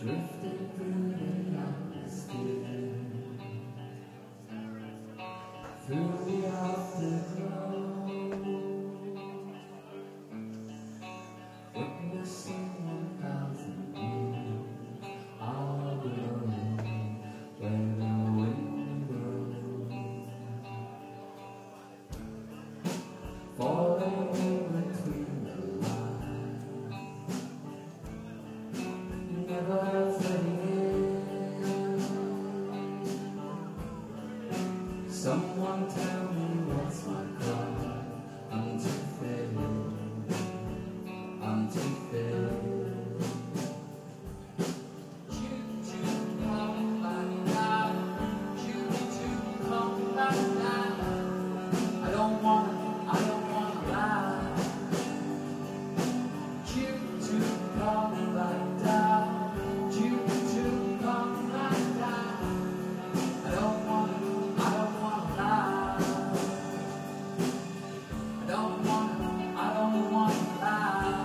drifting through the atmosphere, through the afterglow, witnessing 1,000 years all glowing where the wind blows, falling in between the lines, never fading in. Someone tell me what's my crime. I'm too faded, I'm too faded. Come back now, come back now. I don't wanna lie. Come back down, come back down. I don't wanna lie. I don't wanna lie.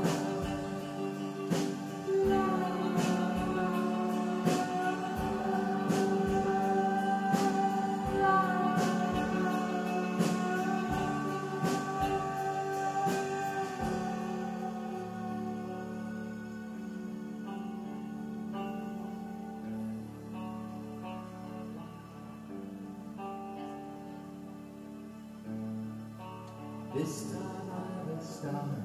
This time I was starting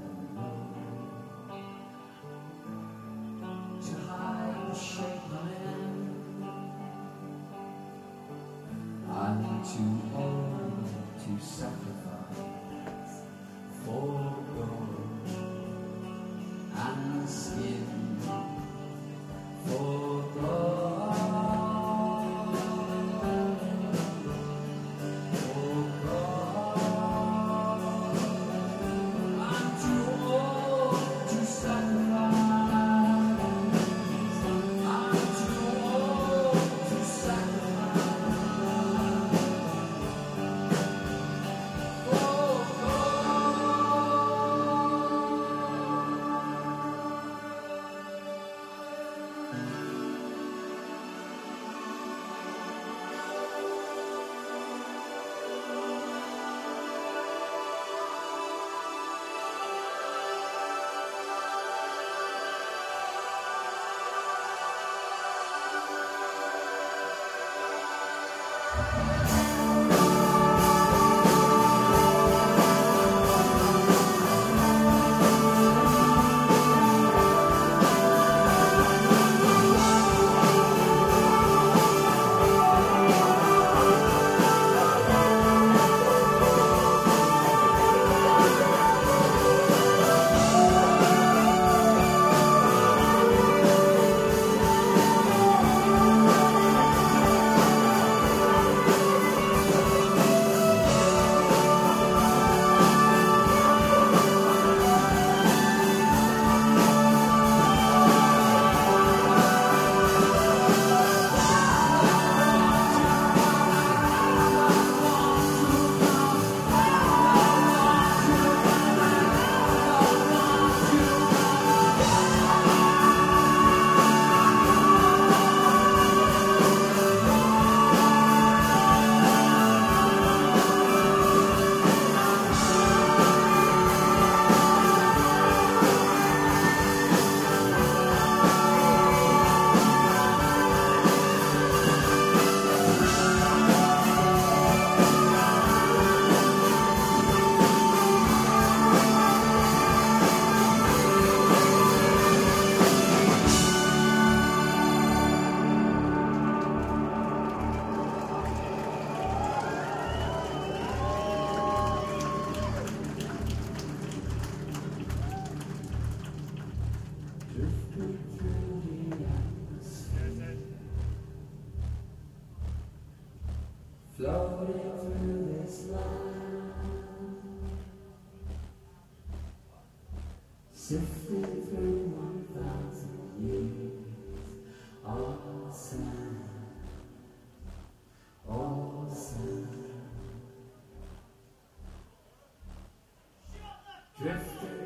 to hide the shape I'm in. I'm too old to sacrifice for gold and skin for gold. Floating through this land, sifting through 1,000 years, all sand, all sand, drifting